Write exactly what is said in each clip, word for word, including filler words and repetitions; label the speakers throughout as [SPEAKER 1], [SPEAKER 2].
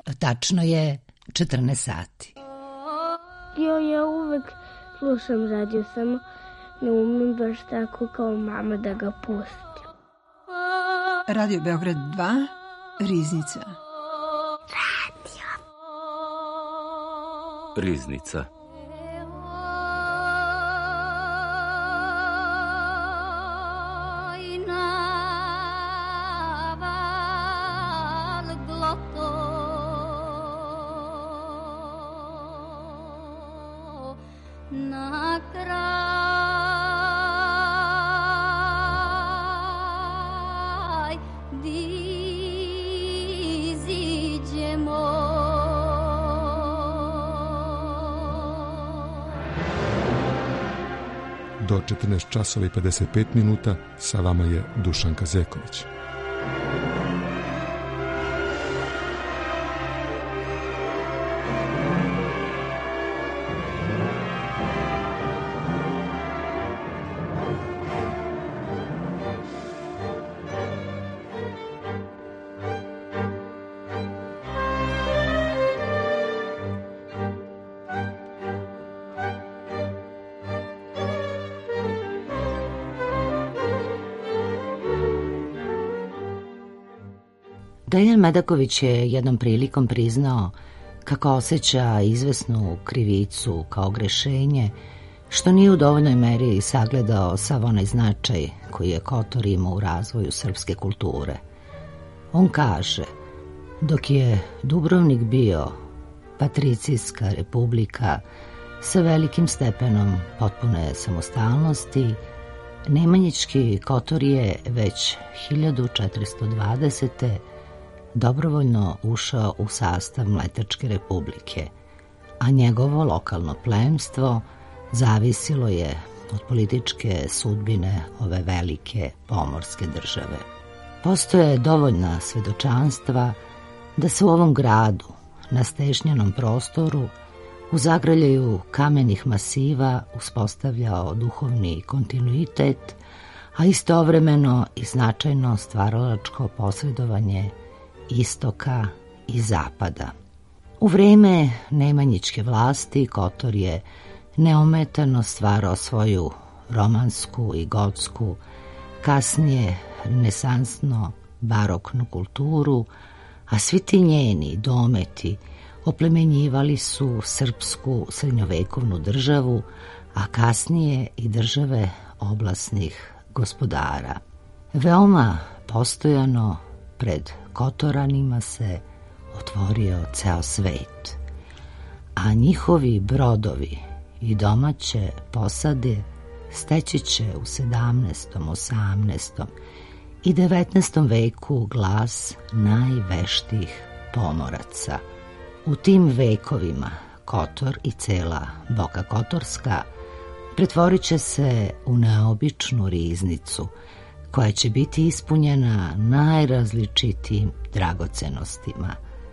[SPEAKER 1] Tačno je četrnaest sati.
[SPEAKER 2] Jo, ja uvek slušam radio, samo ne umem baš tako kao mama da ga pustim.
[SPEAKER 3] Radio Beograd dva, Riznica.
[SPEAKER 2] Radio.
[SPEAKER 4] Riznica.
[SPEAKER 5] Do četrnaest časova i pedeset pet minuta sa vama je Dušan Kazeković.
[SPEAKER 1] Deljan Medaković je jednom prilikom priznao kako osjeća izvesnu krivicu kao grešenje, što nije u dovoljnoj meri sagledao sav onaj značaj koji je Kotor imao u razvoju srpske kulture. On kaže, dok je Dubrovnik bio patricijska republika sa velikim stepenom potpune samostalnosti, Nemanjički Kotor je već hiljadu četiristo dvadesete dobrovoljno ušao u sastav Mletačke republike, a njegovo lokalno plemstvo zavisilo je od političke sudbine ove velike pomorske države. Postoje dovoljna svedočanstva da se u ovom gradu, na stešnjenom prostoru, u zagrljaju kamenih masiva uspostavljao duhovni kontinuitet, a istovremeno i značajno stvaralačko posredovanje istoka i zapada. U vreme Nemanjičke vlasti Kotor je neometano stvarao svoju romansku i gotsku, kasnije renesansno baroknu kulturu, a svi ti njeni dometi oplemenjivali su srpsku srednjovekovnu državu, a kasnije i države oblasnih gospodara. Veoma postojano pred Kotoranima se otvorio ceo svet, a njihovi brodovi i domaće posade steći će u sedamnaestom, osamnaestom i devetnaestom veku glas najveštijih pomoraca. U tim vekovima Kotor i cela Boka Kotorska pretvorit će se u neobičnu riznicu koja će biti ispunjena najrazličitijim dragocenostima.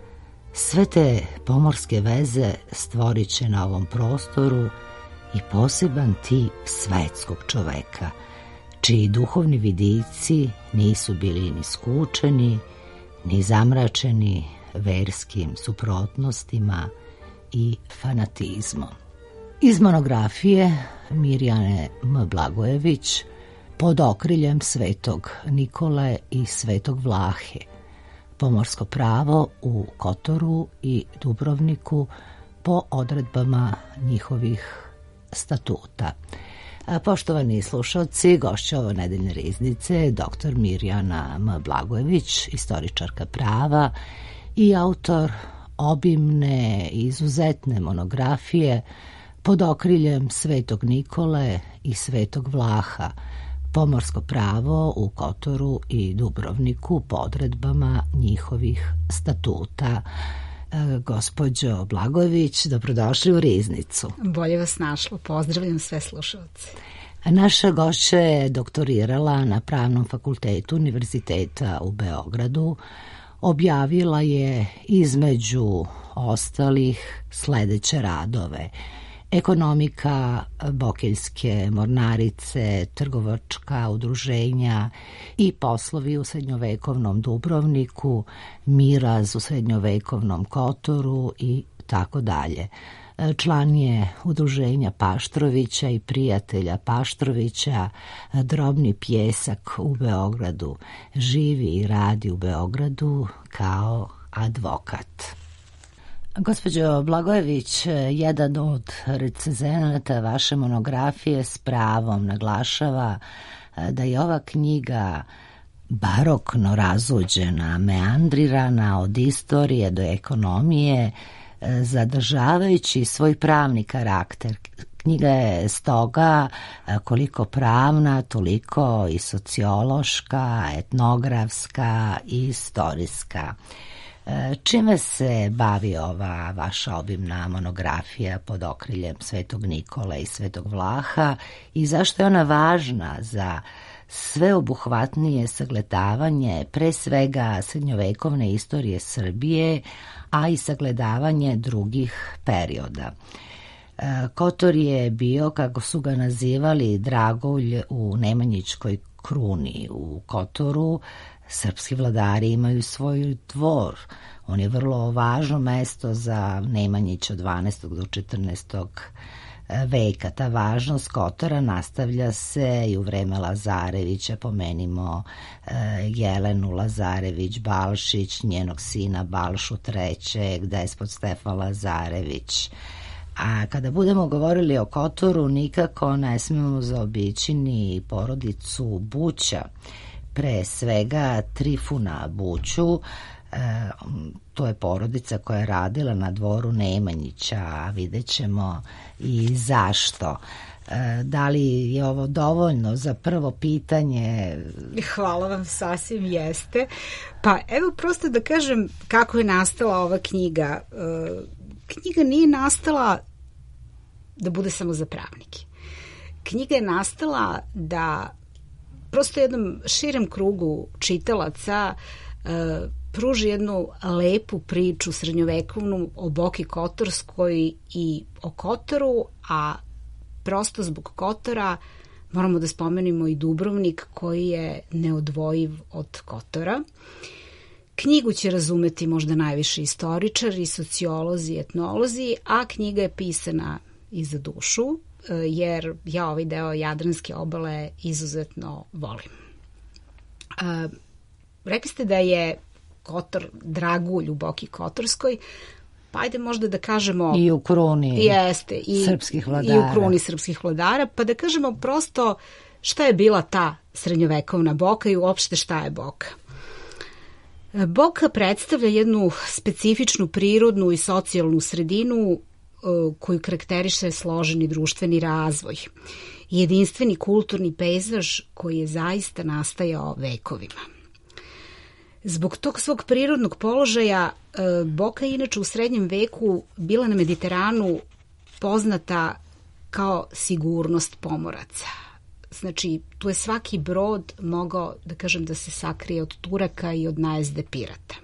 [SPEAKER 1] Sve te pomorske veze stvorit će na ovom prostoru i poseban tip svetskog čoveka, čiji duhovni vidici nisu bili ni skučeni, ni zamračeni verskim suprotnostima i fanatizmom. Iz monografije Mirjane M. Blagojević Pod okriljem Svetog Nikole i Svetog Vlahe, pomorsko pravo u Kotoru i Dubrovniku po odredbama njihovih statuta. Poštovani slušalci, gošća ove nedeljne riznice doktor Mirjana M. Blagojević, istoričarka prava i autor obimne i izuzetne monografije Pod okriljem Svetog Nikole i Svetog Vlaha, pomorsko pravo u Kotoru i Dubrovniku po odredbama njihovih statuta. E, gospođo Blagojević, dobrodošli u Riznicu.
[SPEAKER 6] Bolje vas našlo, pozdravljam sve slušalce.
[SPEAKER 1] Naša gošća je doktorirala na Pravnom fakultetu Univerziteta u Beogradu. Objavila je između ostalih sledeće radove: ekonomika Bokeljske mornarice, trgovačka udruženja i poslovi u srednjovekovnom Dubrovniku, miraz u srednjovekovnom Kotoru i tako dalje. Član je udruženja Paštrovića i prijatelja Paštrovića, Drobni pjesak u Beogradu. Živi i radi u Beogradu kao advokat. Gospođo Blagojević, jedan od recenzenata vaše monografije s pravom naglašava da je ova knjiga barokno razuđena, meandrirana od istorije do ekonomije, zadržavajući svoj pravni karakter. Knjiga je stoga koliko pravna, toliko i sociološka, etnografska i istorijska. Čime se bavi ova vaša obimna monografija pod okriljem Svetog Nikole i Svetog Vlaha i zašto je ona važna za sveobuhvatnije sagledavanje pre svega srednjovekovne istorije Srbije, a i sagledavanje drugih perioda? Kotor je bio, kako su ga nazivali, dragulj u Nemanjićkoj kruni. U Kotoru srpski vladari imaju svoj dvor. On je vrlo važno mesto za Nemanjić od dvanaestog do četrnaestog veka. Ta važnost Kotora nastavlja se i u vreme Lazarevića. Pomenimo Jelenu Lazarević-Balšić, njenog sina Balšu trećeg, despot Stefan Lazarević. A kada budemo govorili o Kotoru, nikako ne smemo zaobići ni porodicu Buća, pre svega Trifuna Buću. E, to je porodica koja je radila na dvoru Nemanjića, a vidjet ćemo i zašto. E, da li je ovo dovoljno za prvo pitanje?
[SPEAKER 6] Hvala vam, sasvim jeste. Pa evo prosto da kažem kako je nastala ova knjiga. E, knjiga nije nastala da bude samo za pravnike. Knjiga je nastala da prosto jednom širem krugu čitalaca e, pruži jednu lepu priču srednjovekovnu o Boki Kotorskoj i o Kotoru, a prosto zbog Kotora moramo da spomenimo i Dubrovnik koji je neodvojiv od Kotora. Knjigu će razumeti možda najviše istoričari, sociolozi i etnolozi, a knjiga je pisana i za dušu, jer ja ovaj deo Jadranske obale izuzetno volim. A, rekli ste da je Kotor dragulj u Boki Kotorskoj, pa ajde možda da kažemo...
[SPEAKER 1] I u kruni
[SPEAKER 6] jeste, i,
[SPEAKER 1] srpskih vladara.
[SPEAKER 6] I u kruni srpskih vladara, pa da kažemo prosto šta je bila ta srednjovekovna Boka i uopšte šta je Boka. Boka predstavlja jednu specifičnu prirodnu i socijalnu sredinu koju karakteriše složeni društveni razvoj i jedinstveni kulturni pejzaž koji je zaista nastajao vekovima. Zbog tog svog prirodnog položaja Boka je inače u srednjem veku bila na Mediteranu poznata kao sigurnost pomoraca. Znači, tu je svaki brod mogao, da kažem, da se sakrije od Turaka i od najezde pirata.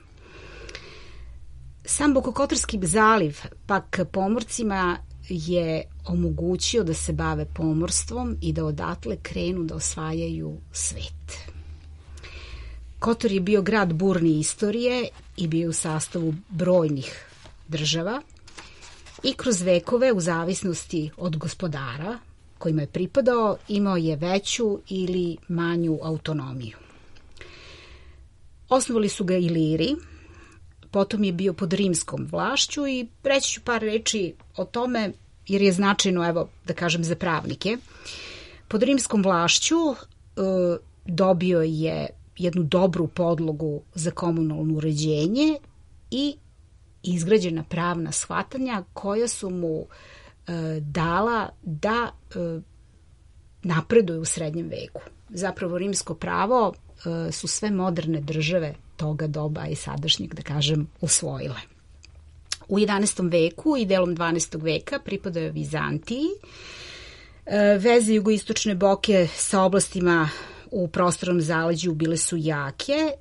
[SPEAKER 6] Sam Bokokotorski zaliv pak pomorcima je omogućio da se bave pomorstvom i da odatle krenu da osvajaju svet. Kotor je bio grad burne istorije i bio u sastavu brojnih država i kroz vekove, u zavisnosti od gospodara kojima je pripadao, imao je veću ili manju autonomiju. Osnovali su ga Iliri, potom je bio pod rimskom vlašću i reći ću par reči o tome jer je značajno, evo, da kažem, za pravnike. Pod rimskom vlašću e, dobio je jednu dobru podlogu za komunalno uređenje i izgrađena pravna shvatanja koja su mu e, dala da e, napreduje u srednjem veku. Zapravo rimsko pravo e, su sve moderne države toga doba i sadašnjeg, da kažem, usvojile. U jedanaestom veku i delom dvanaestog veka pripadao je Vizantiji. E, veze jugoistočne Boke sa oblastima u prostornom zaleđu bile su jake. E,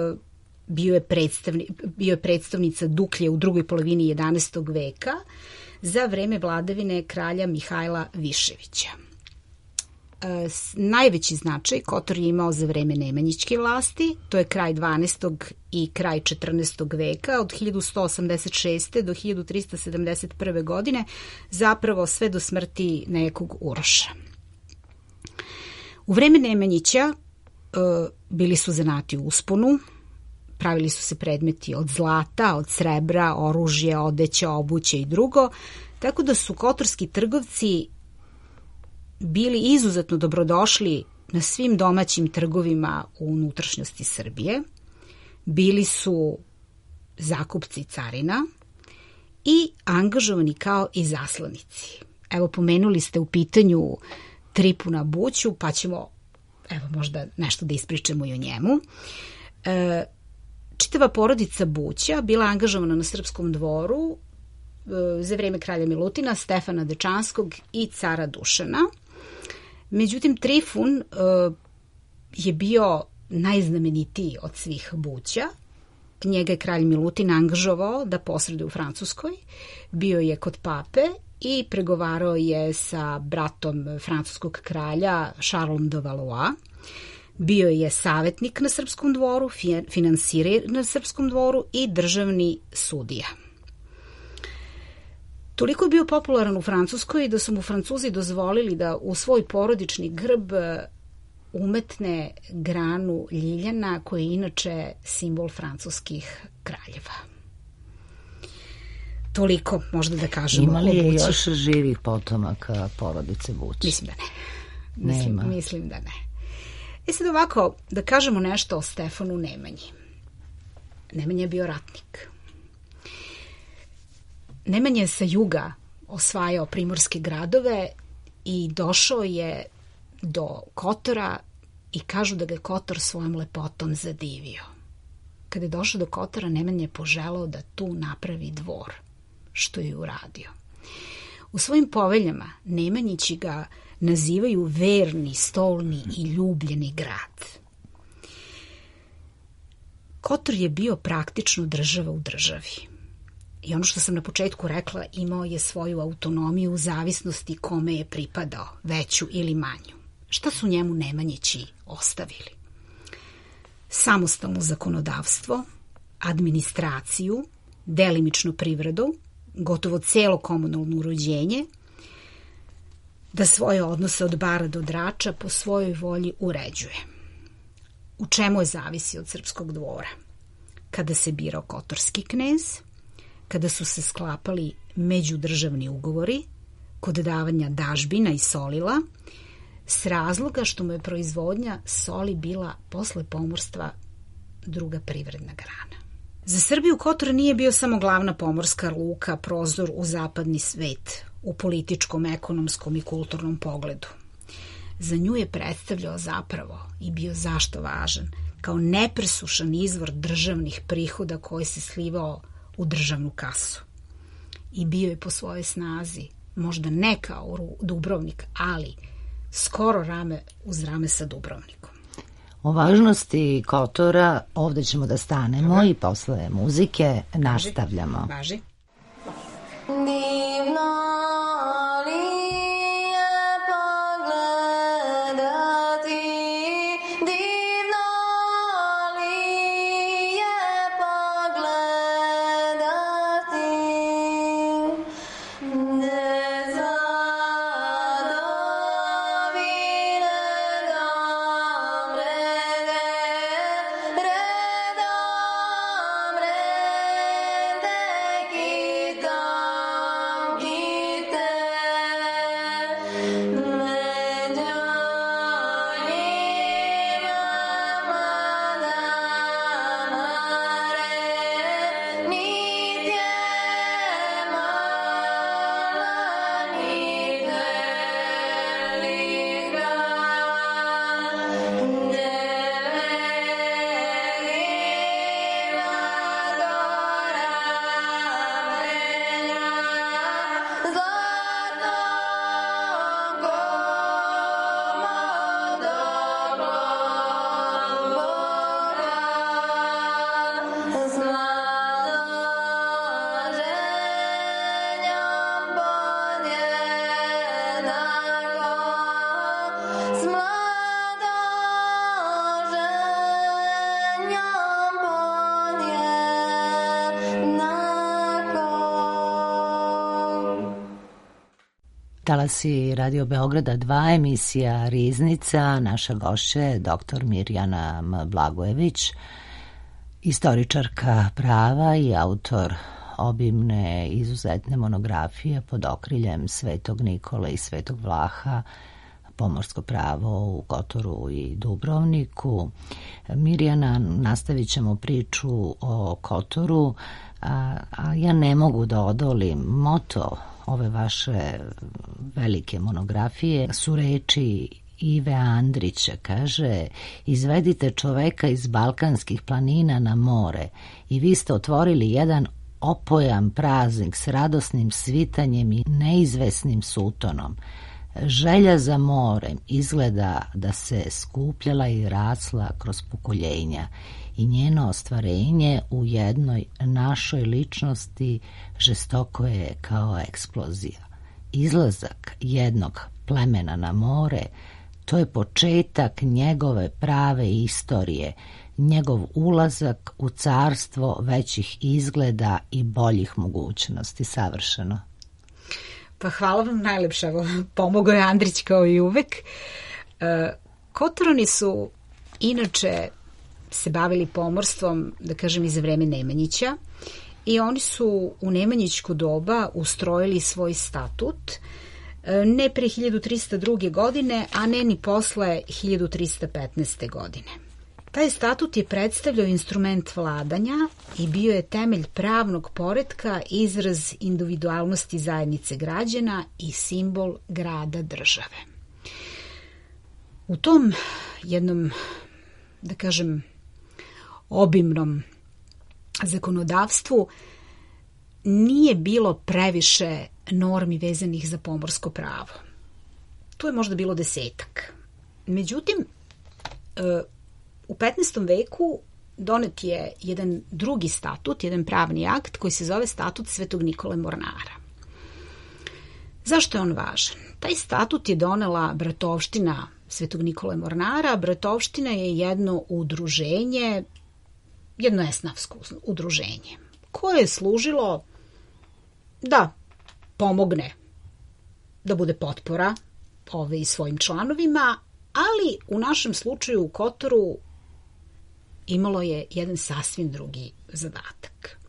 [SPEAKER 6] bio, je predstavni, bio je predstavnica Duklje u drugoj polovini jedanaestog veka. za vreme vladavine kralja Mihajla Viševića. E, najveći značaj Kotor je imao za vreme Nemanjićke vlasti, to je kraj dvanaestog i kraj četrnaestog veka, od hiljadu sto osamdeset šeste do hiljadu trista sedamdeset prve godine, zapravo sve do smrti nekog Uroša. U vreme Nemanjića e, bili su zanati u usponu, pravili su se predmeti od zlata, od srebra, oružje, odeća, obuće i drugo, tako da su kotorski trgovci bili izuzetno dobrodošli na svim domaćim trgovima u unutrašnjosti Srbije. Bili su zakupci carina i angažovani kao i zaslanici. Evo, pomenuli ste u pitanju Tripuna Buću, pa ćemo evo možda nešto da ispričamo i o njemu. E, čitava porodica Buća bila angažovana na srpskom dvoru e, za vreme kralja Milutina, Stefana Dečanskog i cara Dušana. Međutim, Trifun e, je bio najznamenitiji od svih Buća. Njega je kralj Milutin angažovao da posreduje u Francuskoj. Bio je kod pape i pregovarao je sa bratom francuskog kralja Charlesom de Valois. Bio je savetnik na srpskom dvoru, finansirer na srpskom dvoru i državni sudija. Toliko je bio popularan u Francuskoj da su mu Francuzi dozvolili da u svoj porodični grb umetne granu ljiljana, koji je inače simbol francuskih kraljeva. Toliko možda da kažemo.
[SPEAKER 1] Ima li je još živih potomaka porodice Buć?
[SPEAKER 6] Mislim da ne. Mislim,
[SPEAKER 1] Nema.
[SPEAKER 6] mislim da ne. E sad ovako, da kažemo nešto o Stefanu Nemanji. Nemanja je bio ratnik. Nemanja je sa juga osvajao primorske gradove i došao je do Kotora i kažu da ga je Kotor svojom lepotom zadivio. Kada je došao do Kotora, Nemanja je poželao da tu napravi dvor, što je uradio. U svojim poveljama Nemanjići ga nazivaju verni, stolni i ljubljeni grad. Kotor je bio praktično država u državi. I ono što sam na početku rekla, imao je svoju autonomiju u zavisnosti kome je pripadao, veću ili manju. Šta su njemu Nemanjići ostavili? Samostalno zakonodavstvo, administraciju, delimično privredu, gotovo celo komunalno uređenje, da svoje odnose od bara do drača po svojoj volji uređuje. U čemu je zavisi od srpskog dvora? Kada se birao kotorski knez, kada su se sklapali međudržavni ugovori, kod davanja dažbina i solila, s razloga što mu je proizvodnja soli bila posle pomorstva druga privredna grana. Za Srbiju Kotor nije bio samo glavna pomorska luka, prozor u zapadni svet, u političkom, ekonomskom i kulturnom pogledu. Za nju je predstavljao zapravo i bio zašto važan, kao nepresušan izvor državnih prihoda koji se slivao u državnu kasu. I bio je po svojoj snazi, možda ne kao Dubrovnik, ali skoro rame uz rame sa Dubrovnikom.
[SPEAKER 1] O važnosti Kotora ovde ćemo da stanemo. Aha. I posle muzike nastavljamo.
[SPEAKER 6] Važi.
[SPEAKER 4] Divno
[SPEAKER 7] Redom, redom, redom,
[SPEAKER 1] Talasi Radio Beograda dva, emisija Riznica. Naša gošća je doktor Mirjana M. Blagojević, istoričarka prava i autor obimne izuzetne monografije pod okriljem Svetog Nikole i Svetog Vlaha, pomorsko pravo u Kotoru i Dubrovniku. Mirjana, nastavit ćemo priču o Kotoru, a, a ja ne mogu da odolim. Moto ove vaše velike monografije su reči Ive Andrića, kaže: izvedite čoveka iz balkanskih planina na more i vi ste otvorili jedan opojan praznik s radosnim svitanjem i neizvesnim sutonom. Želja za morem izgleda da se skupljala i rasla kroz pokoljenja i njeno ostvarenje u jednoj našoj ličnosti žestoko je kao eksplozija. Izlazak jednog plemena na more, to je početak njegove prave istorije, njegov ulazak u carstvo većih izgleda i boljih mogućnosti. Savršeno.
[SPEAKER 6] Pa hvala vam najlepša, pomogao je Andrić kao i uvek. Kotorani su inače se bavili pomorstvom, da kažem, iz vreme Nemanjića, i oni su u nemanjićko doba ustrojili svoj statut, ne pre hiljadu trista druge. godine, a ne ni posle hiljadu trista petnaeste. godine. Taj statut je predstavljao instrument vladanja i bio je temelj pravnog poretka, izraz individualnosti zajednice građana i simbol grada države. U tom jednom, da kažem, obimnom zakonodavstvu nije bilo previše normi vezanih za pomorsko pravo. Tu je možda bilo desetak. Međutim, u petnaestom veku donet je jedan drugi statut, jedan pravni akt koji se zove Statut Svetog Nikole Mornara. Zašto je on važan? Taj statut je donela bratovština Svetog Nikole Mornara. Bratovština je jedno udruženje, jedno esnafsko udruženje, koje je služilo da pomogne, da bude potpora ove i svojim članovima, ali u našem slučaju u Kotoru imalo je jedan sasvim drugi zadatak.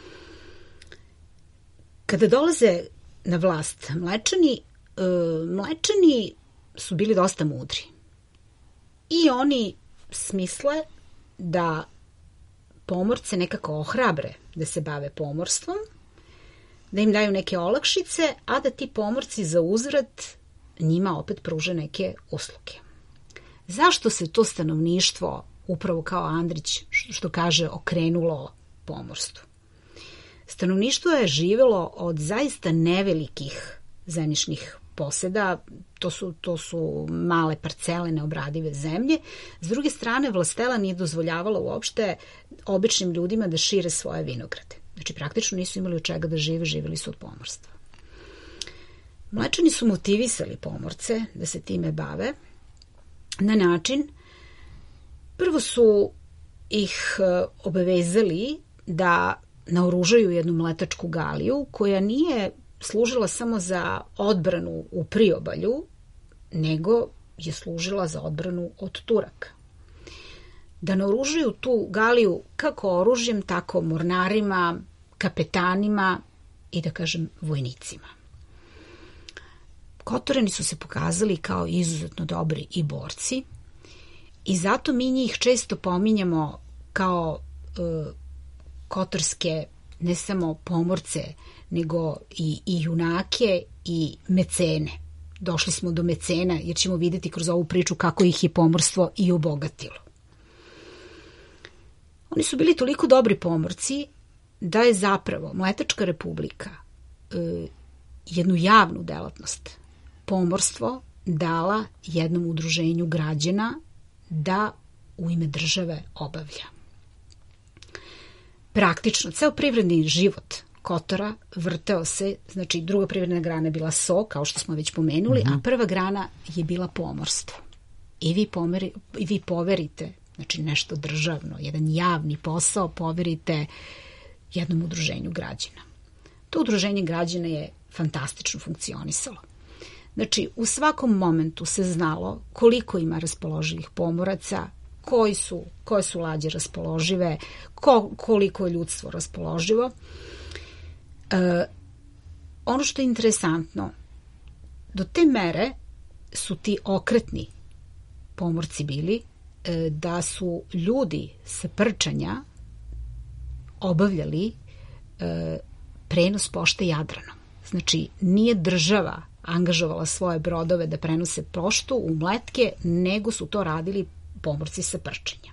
[SPEAKER 6] Kada dolaze na vlast Mlečani, Mlečani su bili dosta mudri i oni smisle da pomorce nekako ohrabre da se bave pomorstvom, da im daju neke olakšice, a da ti pomorci za uzvrat njima opet pruže neke usluge. Zašto se to stanovništvo, upravo kao Andrić što kaže, okrenulo pomorstvu? Stanovništvo je živelo od zaista nevelikih zemljišnih poseda, to su, to su male parcele neobradive zemlje. S druge strane, vlastela nije dozvoljavala uopšte običnim ljudima da šire svoje vinograde. Znači, praktično nisu imali od čega da žive, živjeli su od pomorstva. Mlečani su motivisali pomorce da se time bave na način, prvo su ih obavezali da naoružaju jednu mletačku galiju koja nije služila samo za odbranu u priobalju, nego je služila za odbranu od Turaka. Da naoružuju tu galiju kako oružjem, tako mornarima, kapetanima i, da kažem, vojnicima. Kotorani su se pokazali kao izuzetno dobri i borci i zato mi njih često pominjamo kao e, kotorske ne samo pomorce, nego i, i junake i mecene. Došli smo do mecena jer ćemo vidjeti kroz ovu priču kako ih je pomorstvo i obogatilo. Oni su bili toliko dobri pomorci da je zapravo Mletačka republika e, jednu javnu delatnost, pomorstvo, dala jednom udruženju građana da u ime države obavlja. Praktično, ceo privredni život Kotora vrteo se, znači druga privredna grana je bila so, kao što smo već pomenuli, mm-hmm. a prva grana je bila pomorstvo. I vi, pomeri, i vi poverite, znači nešto državno, jedan javni posao, poverite jednom udruženju građana. To udruženje građana je fantastično funkcionisalo. Znači, u svakom momentu se znalo koliko ima raspoloživih pomoraca, koji su, koje su lađe raspoložive, ko, koliko je ljudstvo raspoloživo. E, ono što je interesantno, do te mere su ti okretni pomorci bili e, da su ljudi sa Prčanja obavljali e, prenos pošte Jadranom. Znači, nije država angažovala svoje brodove da prenose poštu u Mletke, nego su to radili pomorci sa Prčanja.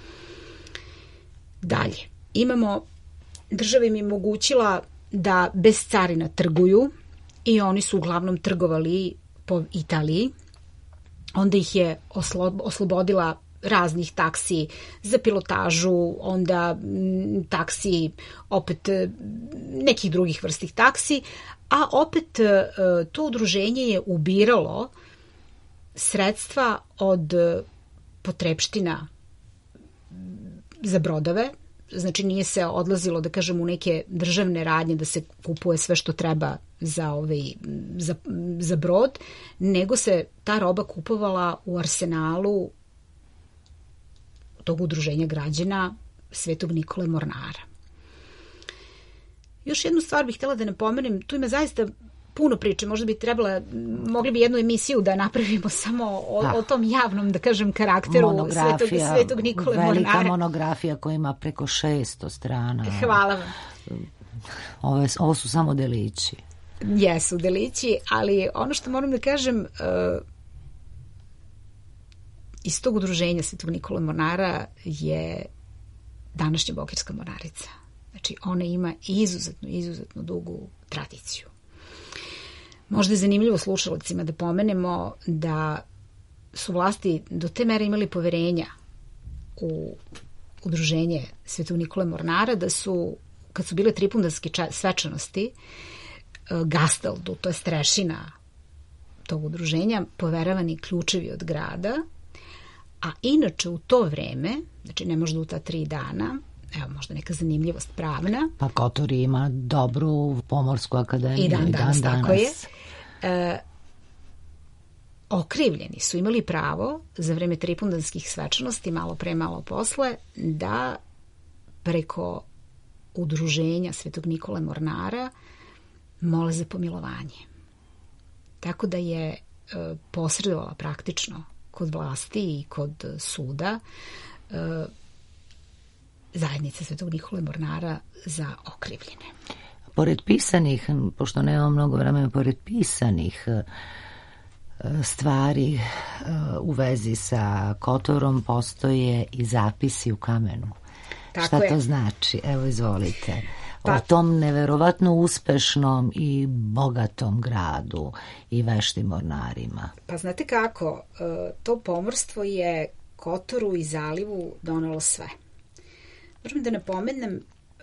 [SPEAKER 6] Dalje, imamo, država im je omogućila da bez carina trguju i oni su uglavnom trgovali po Italiji. Onda ih je oslo, oslobodila raznih taksi za pilotažu, onda m, taksi, opet nekih drugih vrstih taksi, a opet to udruženje je ubiralo sredstva od potrepština za brodove, znači nije se odlazilo, da kažem, u neke državne radnje da se kupuje sve što treba za, ovaj, za, za brod, nego se ta roba kupovala u arsenalu tog udruženja građana Svetog Nikole Mornara. Još jednu stvar bih htjela da napomenem, tu ima zaista puno priče, možda bi trebala, mogli bi jednu emisiju da napravimo samo o, o tom javnom, da kažem, karakteru Svetog, Svetog Nikole Mornara.
[SPEAKER 1] Velika monografija koja ima preko šesto strana.
[SPEAKER 6] Hvala vam.
[SPEAKER 1] Ovo, ovo su samo delići.
[SPEAKER 6] Jesu delići, ali ono što moram da kažem, uh, iz tog udruženja Svetog Nikole Mornara je današnja Bokeljska mornarica. Znači, ona ima izuzetno, izuzetno dugu tradiciju. Možda je zanimljivo slušalcima da pomenemo da su vlasti do te mere imali poverenja u udruženje Svetog Nikole Mornara, da su, kad su bile tripundanske svečanosti, Gasteldu, to je strešina tog udruženja, poveravani ključevi od grada, a inače u to vreme, znači ne možda u ta tri dana, evo možda neka zanimljivost pravna.
[SPEAKER 1] Pa Kotor ima dobru pomorsku akademiju.
[SPEAKER 6] I dan danas, i dan danas. Tako je. E, okrivljeni su imali pravo za vreme tripundanskih svečanosti, malo pre, malo posle, da preko udruženja Svetog Nikole Mornara mole za pomilovanje. Tako da je e, posredovala praktično kod vlasti i kod suda e, zajednica Svetog Nikole Mornara za okrivljene.
[SPEAKER 1] Pored pisanih, pošto nemamo mnogo vremena, pored pisanih stvari u vezi sa Kotorom postoje i zapisi u kamenu. Tako Šta je. To znači? Evo, izvolite. Pa, o tom neverovatno uspešnom i bogatom gradu i veštim mornarima.
[SPEAKER 6] Pa znate kako, to pomorstvo je Kotoru i zalivu donelo sve. Moram da napomenem,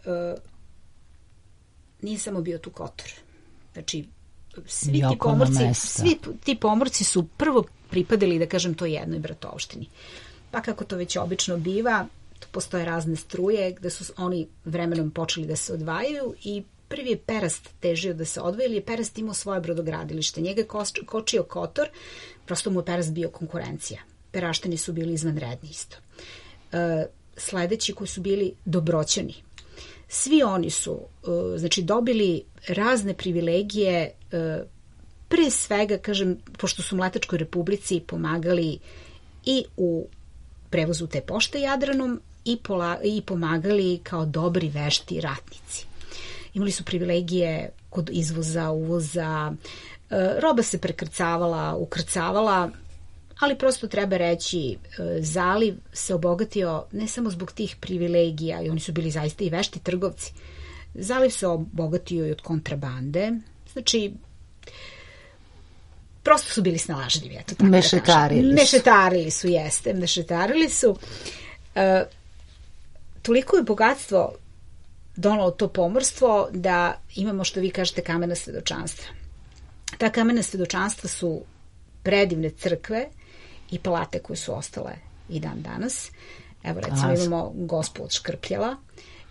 [SPEAKER 6] nije samo bio tu Kotor. Znači, svi ti, pomorci, svi ti pomorci su prvo pripadali, da kažem, to jednoj bratovštini. Pa kako to već obično biva, tu postoje razne struje gde su oni vremenom počeli da se odvajaju i prvi je Perast težio da se odvoji, ili je Perast imao svoje brodogradilište. Njega je kočio Kotor, prosto mu je Perast bio konkurencija. Peraštani su bili izvanredni isto. E, sledeći koji su bili Dobroćani. Svi oni su znači dobili razne privilegije, pre svega, kažem, pošto su Mletačkoj Republici pomagali i u prevozu te pošte Jadranom i, pola, i pomagali kao dobri vešti ratnici. Imali su privilegije kod izvoza, uvoza, roba se prekrcavala, ukrcavala, ali prosto treba reći, zaliv se obogatio ne samo zbog tih privilegija, i oni su bili zaista i vešti trgovci. Zaliv se obogatio i od kontrabande, znači prosto su bili snalažljivi, eto tako
[SPEAKER 1] mešetarili
[SPEAKER 6] da
[SPEAKER 1] su.
[SPEAKER 6] Mešetarili su, jeste, mešetarili su. E, toliko je bogatstvo donalo to pomorstvo da imamo, što vi kažete, kamena svedočanstva. Ta kamena svedočanstva su predivne crkve i palate koje su ostale i dan danas. Evo, recimo, imamo Gospu od Škrpljeva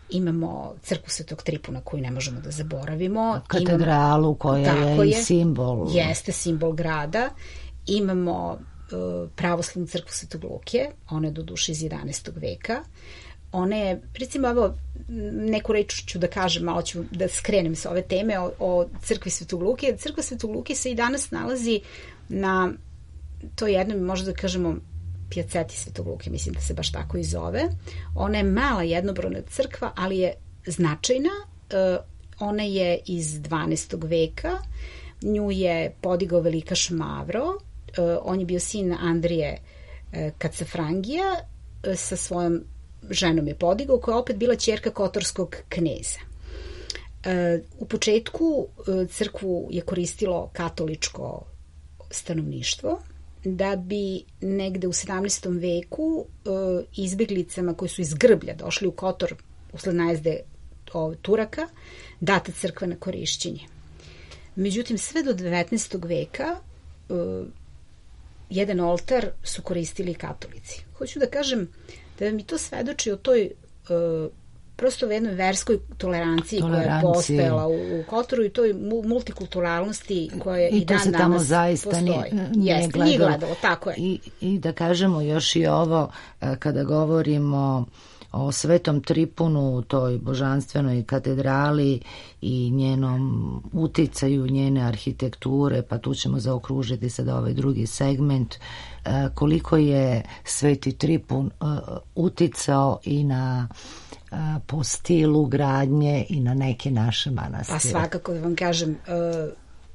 [SPEAKER 6] imamo crkvu Svetog Tripuna koju ne možemo da zaboravimo.
[SPEAKER 1] Katedralu imamo, koja je, je i simbol.
[SPEAKER 6] Jeste simbol grada. Imamo uh, pravoslavnu crkvu Svetog Luke, ona je do duše iz jedanaestog veka. Ona je, recimo, evo, neku reč ću da kažem, malo ću da skrenem sa ove teme o, o crkvi Svetog Luke. Crkva Svetog Luke se i danas nalazi na to jednom, možda da kažemo, Pijaceti Svetog Luke, mislim da se baš tako i zove. Ona je mala jednobrojna crkva, ali je značajna. Uh, ona je iz dvanaestog veka. Nju je podigao velikaš Mavro. Uh, on je bio sin Andrije uh, Kacafrangija. Uh, sa svojom ženom je podigao, koja je opet bila ćerka kotorskog kneza. Uh, u početku uh, crkvu je koristilo katoličko stanovništvo, da bi negde u sedamnaestom veku e, izbeglicama koji su iz Grblja došli u Kotor usled najezde o, Turaka, data crkva na korišćenje. Međutim, sve do devetnaestog veka e, jedan oltar su koristili katolici. Hoću da kažem da mi to svedoči o toj e, prosto u jednoj verskoj toleranciji, toleranciji koja je postojala u, u Kotoru i toj multikulturalnosti koja i, i dan danas tamo zaista postoji. Nije, nije Jeste, gledalo. Nije gledalo, tako je.
[SPEAKER 1] I, I da kažemo još i ovo, kada govorimo o Svetom Tripunu, toj božanstvenoj katedrali i njenom uticaju, njene arhitekture, pa tu ćemo zaokružiti sad ovaj drugi segment, koliko je Sveti Tripun uticao i na po stilu gradnje i na neke naše manastire.
[SPEAKER 6] Pa svakako da vam kažem, uh,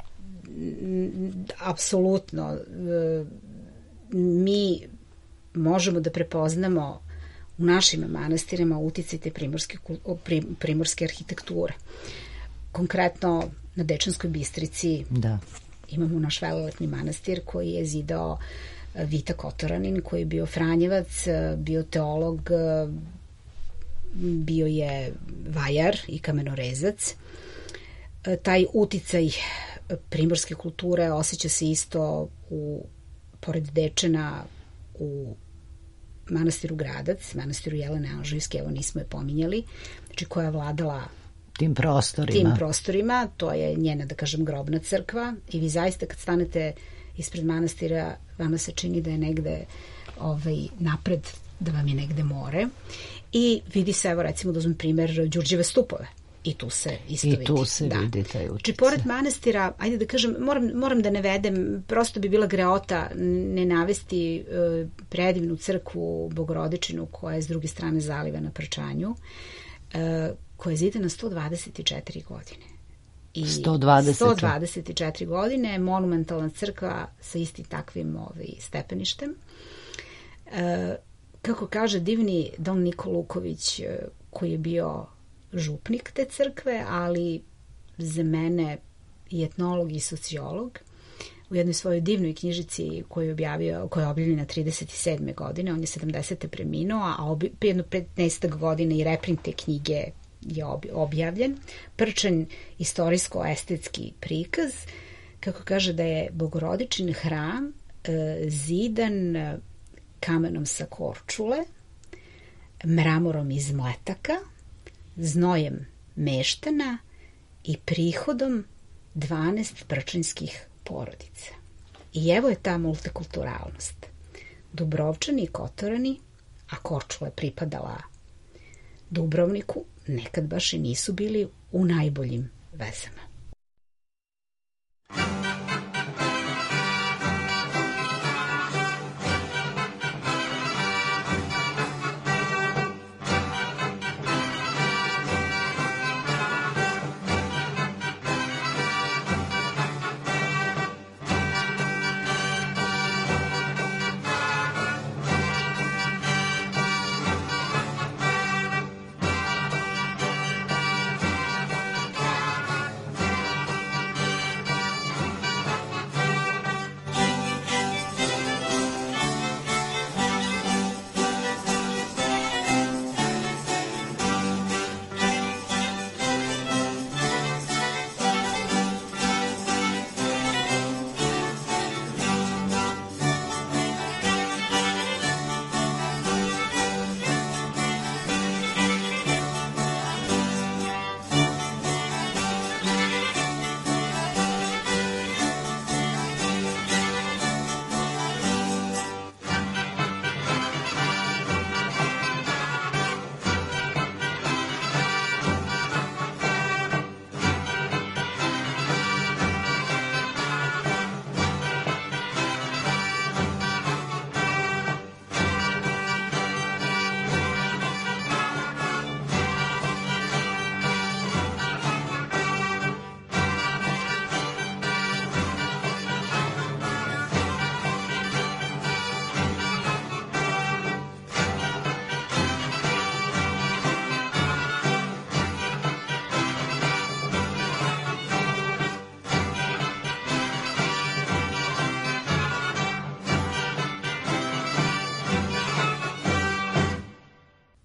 [SPEAKER 6] apsolutno uh, mi možemo da prepoznamo u našim manastirima uticaj te primorske, primorske arhitekture. Konkretno na Dečanskoj Bistrici da. Imamo naš velelepni manastir koji je zidao Vita Kotoranin, koji je bio Franjevac, bio teolog, bio je vajar i kamenorezac. Taj uticaj primorske kulture osjeća se isto u, pored Dečana, u manastiru Gradac, manastiru Jelene Anžujske, evo nismo je pominjali, znači koja je vladala
[SPEAKER 1] tim prostorima.
[SPEAKER 6] tim prostorima, to je njena, da kažem, grobna crkva i vi zaista kad stanete ispred manastira, vama se čini da je negde ovaj, napred, da vam je negde more. I vidi se, evo recimo da uzmem primer Đurđeve stupove. I tu se isto vidi.
[SPEAKER 1] I tu se
[SPEAKER 6] da.
[SPEAKER 1] vidi taj utjecaj.
[SPEAKER 6] Znači, pored manastira, ajde da kažem, moram, moram da navedem, prosto bi bila greota ne navesti e, predivnu crkvu Bogorodičinu koja je s druge strane zaliva na Prčanju, e, koja je zidana sto dvadeset četiri godine. I
[SPEAKER 1] sto dvadeset
[SPEAKER 6] sto dvadeset četiri godine, monumentalna crkva sa istim takvim ovaj, stepeništem. E, kako kaže divni Don Niko Luković, koji je bio župnik te crkve, ali za mene i etnolog i sociolog, u jednoj svojoj divnoj knjižici koju je objavio, koja je objavljena trideset sedme godine, on je sedamdesete preminuo, a obi, jedno petnaestak godine i reprint te knjige je objavljen. Prčanj istorijsko-estetski prikaz, kako kaže da je Bogorodičin hram e, zidan kamenom sa Korčule, mramorom iz Mletaka, znojem meštana i prihodom dvanaest prčanjskih porodica. I evo je ta multikulturalnost. Dubrovčani i Kotorani, a Korčula je pripadala Dubrovniku, nekad baš i nisu bili u najboljim vezama.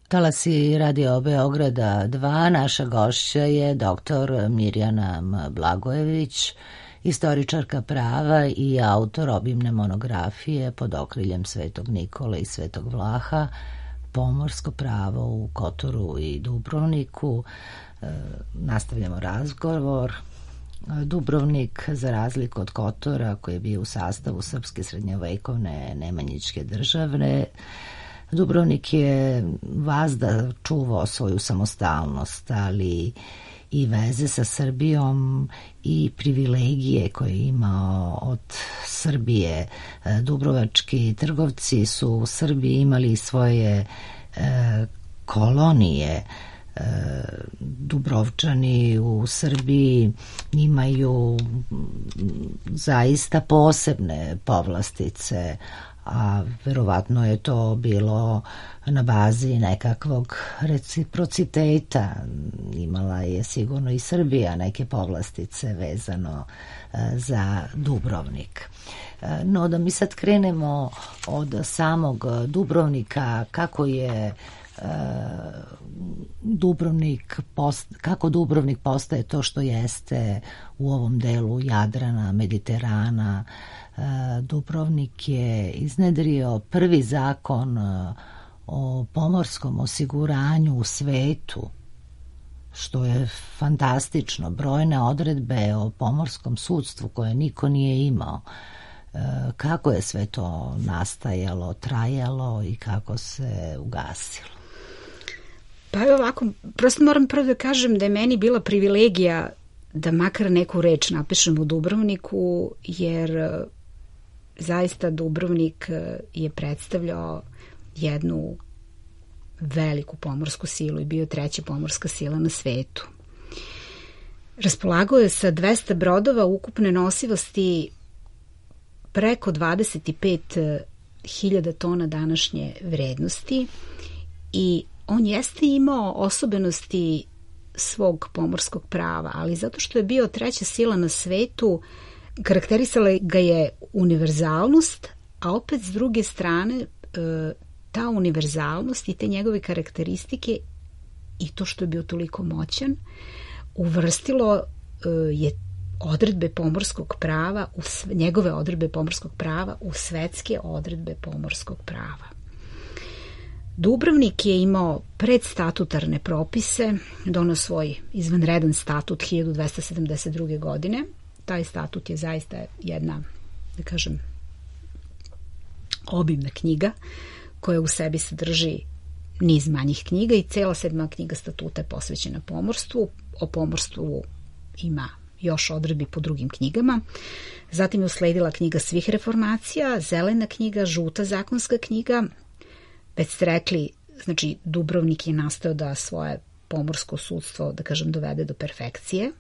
[SPEAKER 1] Talasi Radio Beograda dva, naša gošća je doktor Mirjana Blagojević, istoričarka prava i autor obimne monografije pod okriljem Svetog Nikole i Svetog Vlaha, pomorsko pravo u Kotoru i Dubrovniku. E, nastavljamo razgovor. Dubrovnik, za razliku od Kotora, koji je bio u sastavu srpske srednjovekovne nemanjičke države, Dubrovnik je vazda čuvao svoju samostalnost, ali i veze sa Srbijom i privilegije koje je imao od Srbije. Dubrovački trgovci su u Srbiji imali svoje e, kolonije. E, Dubrovčani u Srbiji imaju zaista posebne povlastice, a verovatno je to bilo na bazi nekakvog reciprociteta. Imala je sigurno i Srbija neke povlastice vezano za Dubrovnik. No, da mi sad krenemo od samog Dubrovnika, kako je Dubrovnik post, kako Dubrovnik postaje to što jeste u ovom delu Jadrana, Mediterana. Dubrovnik je iznedrio prvi zakon o pomorskom osiguranju u svetu, što je fantastično. Brojne odredbe o pomorskom sudstvu koje niko nije imao. Kako je sve to nastajalo, trajalo i kako se ugasilo?
[SPEAKER 6] Pa je ovako, prosto moram prvo da kažem da je meni bila privilegija da makar neku reč napišem u Dubrovniku, jer zaista Dubrovnik je predstavljao jednu veliku pomorsku silu i bio treća pomorska sila na svetu. Raspolagao je sa dvesta brodova ukupne nosivosti preko dvadeset pet hiljada tona današnje vrednosti i on jeste imao osobenosti svog pomorskog prava, ali zato što je bio treća sila na svetu, karakterisala ga je univerzalnost, a opet s druge strane ta univerzalnost i te njegove karakteristike i to što je bio toliko moćan uvrstilo je odredbe pomorskog prava, u njegove odredbe pomorskog prava u svetske odredbe pomorskog prava. Dubrovnik je imao predstatutarne propise, doneo svoj izvanredan statut hiljadu dvesta sedamdeset druge. godine. Taj statut je zaista jedna, da kažem, obimna knjiga koja u sebi sadrži niz manjih knjiga i cela sedma knjiga statuta je posvećena pomorstvu. O pomorstvu ima još odredbi po drugim knjigama. Zatim je usledila knjiga svih reformacija, zelena knjiga, žuta zakonska knjiga. Već ste rekli, znači Dubrovnik je nastao da svoje pomorsko sudstvo, da kažem, dovede do perfekcije.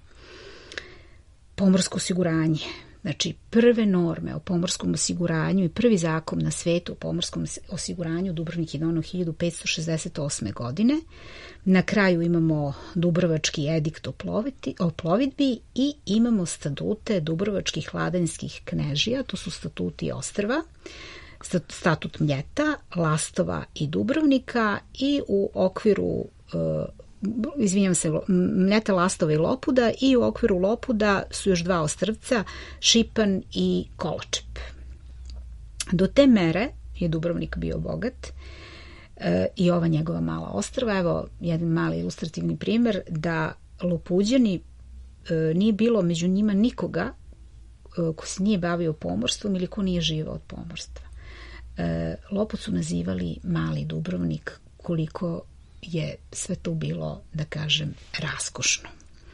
[SPEAKER 6] Pomorsko osiguranje, znači prve norme o pomorskom osiguranju i prvi zakon na svetu o pomorskom osiguranju Dubrovnik je doneo hiljadu petsto šezdeset osme. godine. Na kraju imamo Dubrovački edikt o, ploviti, o plovidbi i imamo statute Dubrovačkih vladanjskih knežija, to su statuti ostrva, statut Mljeta, Lastova i Dubrovnika i u okviru izvinjam se, Mljeta, Lastova i Lopuda i u okviru Lopuda su još dva ostrvca, Šipan i Koločep. Do te mere je Dubrovnik bio bogat e, i ova njegova mala ostrva. Evo jedan mali ilustrativni primjer da Lopuđani e, nije bilo među njima nikoga e, ko se nije bavio pomorstvom ili ko nije živao od pomorstva. E, Lopud su nazivali mali Dubrovnik koliko je sve to bilo, da kažem, raskošno.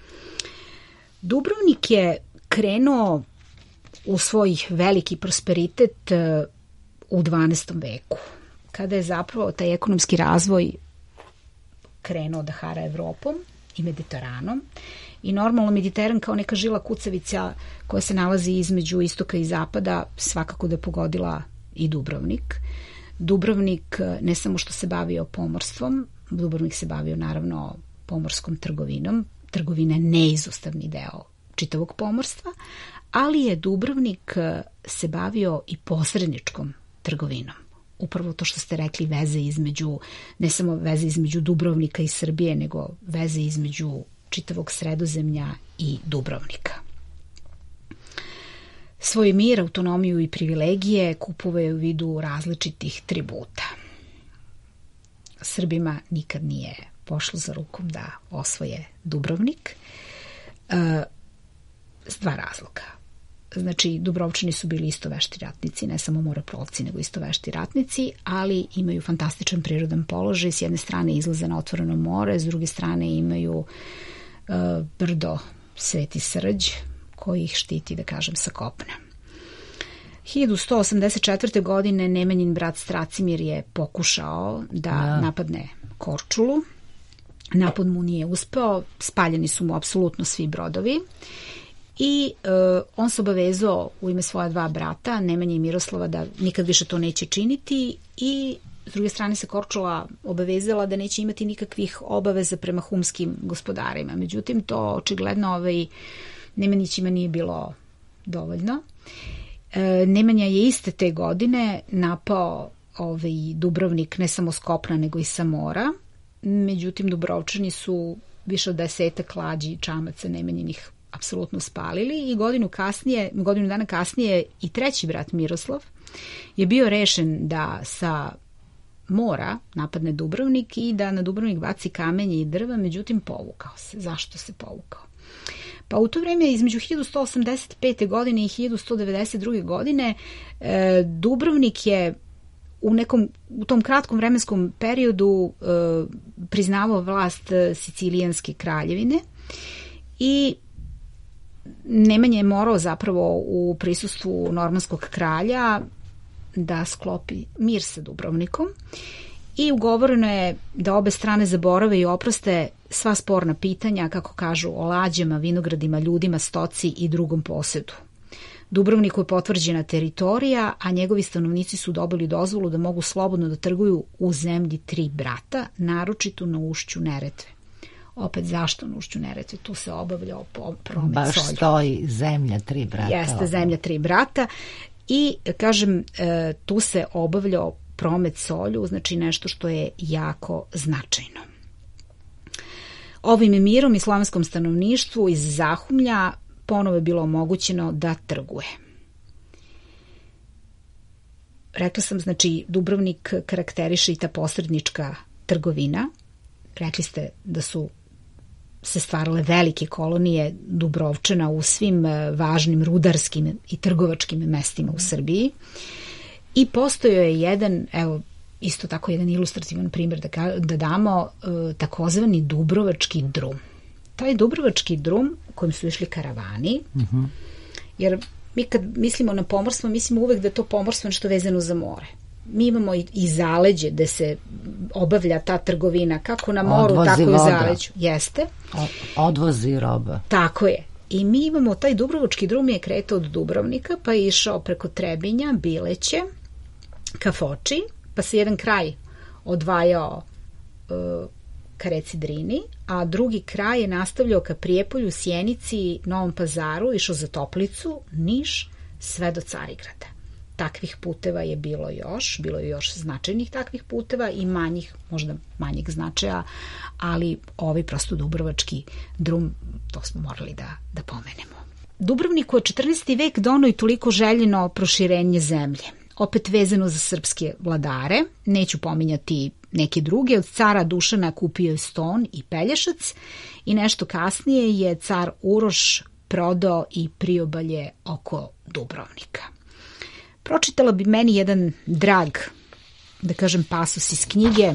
[SPEAKER 6] Dubrovnik je krenuo u svoj veliki prosperitet u dvanaestom veku, kada je zapravo taj ekonomski razvoj krenuo da hara Evropom i Mediteranom. I normalno Mediteran kao neka žila kucavica koja se nalazi između istoka i zapada svakako da je pogodila i Dubrovnik. Dubrovnik ne samo što se bavio pomorstvom, Dubrovnik se bavio naravno pomorskom trgovinom. Trgovina je neizostavni deo čitavog pomorstva, ali je Dubrovnik se bavio i posredničkom trgovinom. upravo to što ste rekli, veze između, ne samo veze između Dubrovnika i Srbije, nego veze između čitavog Sredozemlja i Dubrovnika. Svoj mir, autonomiju i privilegije kupuje u vidu različitih tributa. Srbima nikad nije pošlo za rukom da osvoje Dubrovnik. E, s dva razloga. Znači, Dubrovčani su bili isto vešti ratnici, ne samo moreplovci, nego isto vešti ratnici, ali imaju fantastičan prirodan položaj. S jedne strane izlaze na otvoreno more, s druge strane imaju e, brdo Sveti Srđ, koji ih štiti, da kažem, sa kopna. hiljadu sto osamdeset četvrte. godine Nemanjin brat Stracimir je pokušao da ja. napadne Korčulu. Napad mu nije uspeo, spaljeni su mu apsolutno svi brodovi i e, on se obavezao u ime svoja dva brata, Nemanje i Miroslava, da nikad više to neće činiti i s druge strane se Korčula obavezala da neće imati nikakvih obaveza prema humskim gospodarima. Međutim, to očigledno ovaj, Nemanjićima nije bilo dovoljno. E, Nemanja je iste te godine napao ovaj Dubrovnik ne samo s kopna nego i sa mora. Međutim, Dubrovčani su više od desetak klađi i čamaca Nemanjinih apsolutno spalili i godinu kasnije, godinu dana kasnije i treći brat Miroslav je bio rešen da sa mora napadne Dubrovnik i da na Dubrovnik baci kamenje i drva, međutim povukao se. Zašto se povukao? Pa u to vreme između hiljadu sto osamdeset pete. godine i hiljadu sto devedeset druge. godine e, Dubrovnik je u nekom u tom kratkom vremenskom periodu e, priznavao vlast Sicilijanske kraljevine i Nemanja je morao zapravo u prisustvu normanskog kralja da sklopi mir sa Dubrovnikom i ugovoreno je da obe strane zaborave i oproste sva sporna pitanja, kako kažu, o lađama, vinogradima, ljudima, stoci i drugom posedu. Dubrovniku je potvrđena teritorija, a njegovi stanovnici su dobili dozvolu da mogu slobodno da trguju u zemlji tri brata, naročito na ušću Neretve. Opet, zašto na ušću Neretve? Tu se obavljao promet
[SPEAKER 1] Baš
[SPEAKER 6] solju.
[SPEAKER 1] Baš stoji zemlja tri brata.
[SPEAKER 6] Jeste, zemlja tri brata. I, kažem, tu se obavljao promet solju, znači nešto što je jako značajno. Ovim mirom i slovenskom stanovništvu iz Zahumlja ponovo je bilo omogućeno da trguje. Rekla sam, znači, Dubrovnik karakteriše i ta posrednička trgovina. Rekli ste da su se stvarale velike kolonije Dubrovčana u svim važnim rudarskim i trgovačkim mestima u Srbiji. I postojao je jedan, evo, isto tako jedan ilustrativan primjer da, da damo, takozvani Dubrovački drum. Taj Dubrovački drum u kojem su išli karavani, uh-huh. jer mi kad mislimo na pomorstvo, mislimo uvek da je to pomorstvo nešto vezano za more. Mi imamo i, i zaleđe gde se obavlja ta trgovina, kako na moru, odvozi tako i u zaleđu. Jeste.
[SPEAKER 1] O, odvozi roba.
[SPEAKER 6] Tako je. I mi imamo, taj Dubrovački drum je kretao od Dubrovnika, pa je išao preko Trebinja, Bileće, ka Foči, pa se jedan kraj odvajao uh, ka reci Drini, a drugi kraj je nastavljao ka Prijepolju, Sjenici, Novom Pazaru, išao za Toplicu, Niš, sve do Carigrada. Takvih puteva je bilo još, bilo je još značajnih takvih puteva i manjih, možda manjeg značaja, ali ovaj prosto Dubrovački drum, to smo morali da, da pomenemo. Dubrovniku je četrnaesti vek donao i toliko željeno proširenje zemlje. Opet vezano za srpske vladare, neću pominjati neke druge, od cara Dušana kupio je Ston i Pelješac i nešto kasnije je car Uroš prodao i priobalje oko Dubrovnika. Pročitala bi meni jedan drag, da kažem, pasus iz knjige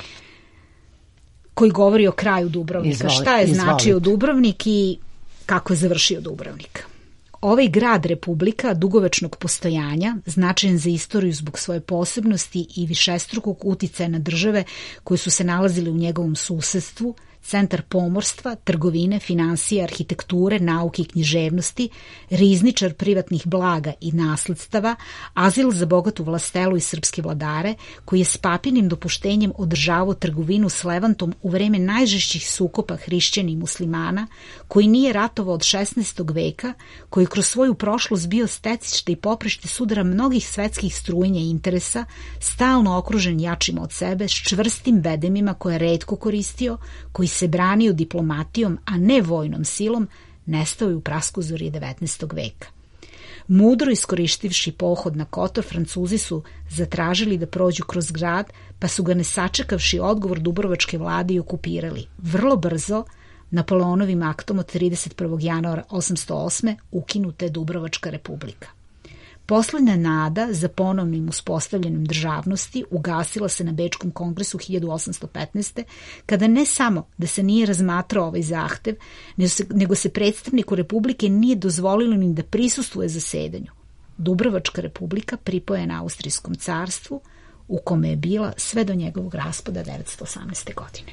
[SPEAKER 6] koji govori o kraju Dubrovnika. Izvoli, šta je značio izvolite. Dubrovnik i kako je završio Dubrovnik. Ovaj grad republika dugovečnog postojanja, značajan za istoriju zbog svoje posebnosti i višestrukog uticaja na države koje su se nalazile u njegovom susedstvu, centar pomorstva, trgovine, finansije, arhitekture, nauke i književnosti, rizničar privatnih blaga i nasledstava, azil za bogatu vlastelu i srpske vladare, koji je s papinim dopuštenjem održavao trgovinu s Levantom u vreme najžešćih sukoba hrišćana i muslimana, koji nije ratovao od šesnaestog veka, koji kroz svoju prošlost bio stecište i poprište sudara mnogih svetskih strujenja i interesa, stalno okružen jačima od sebe, s čvrstim bedemima koje je retko koristio, koji se branio diplomatijom, a ne vojnom silom, nestao je u praskuzori devetnaestog veka. Mudro iskoristivši pohod na Kotor, Francuzi su zatražili da prođu kroz grad, pa su ga ne sačekavši odgovor dubrovačke vlade i okupirali. Vrlo brzo, Napoleonovim aktom od trideset prvog januara osamsto osme ukinuta je Dubrovačka republika. Poslednja nada za ponovnim uspostavljanjem državnosti ugasila se na Bečkom kongresu hiljadu osamsto petnaeste. kada ne samo da se nije razmatrao ovaj zahtev, nego se predstavniku Republike nije dozvolilo ni da prisustvuje zasedanju. Dubrovačka republika pripojena Austrijskom carstvu, u kome je bila sve do njegovog raspada devetsto osamnaeste. godine.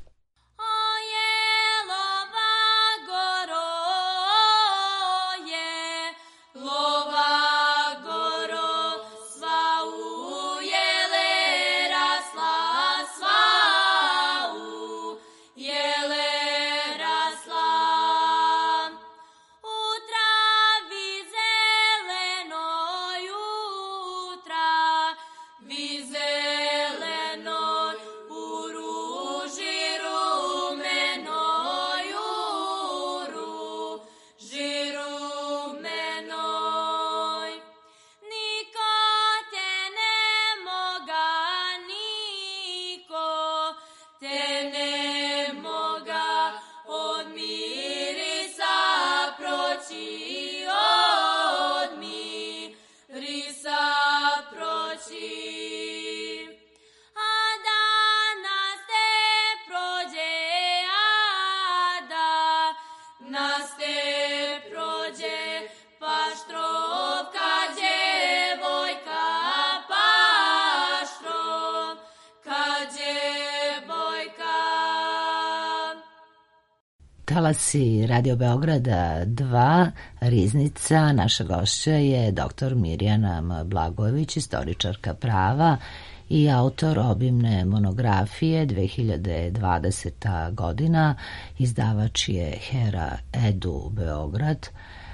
[SPEAKER 1] Talasi Radio Beograda dva, Riznica. Naša gošća je doktor Mirjana Blagojević, istoričarka prava i autor obimne monografije dve hiljade dvadeseta. godina. Izdavač je Hera Edu Beograd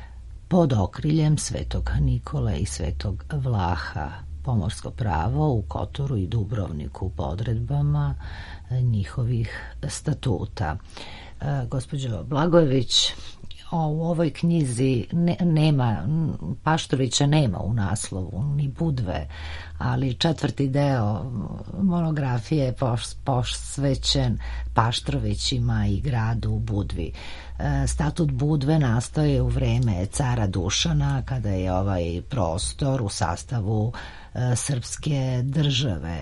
[SPEAKER 1] pod okriljem Svetog Nikole i Svetog Vlaha. Pomorsko pravo u Kotoru i Dubrovniku po odredbama njihovih statuta. Gospođo Blagojević, u ovoj knjizi ne, nema, Paštrovića nema u naslovu, ni Budve, ali četvrti deo monografije je posvećen Paštrovićima i gradu Budvi. Statut Budve nastaje u vreme cara Dušana, kada je ovaj prostor u sastavu srpske države.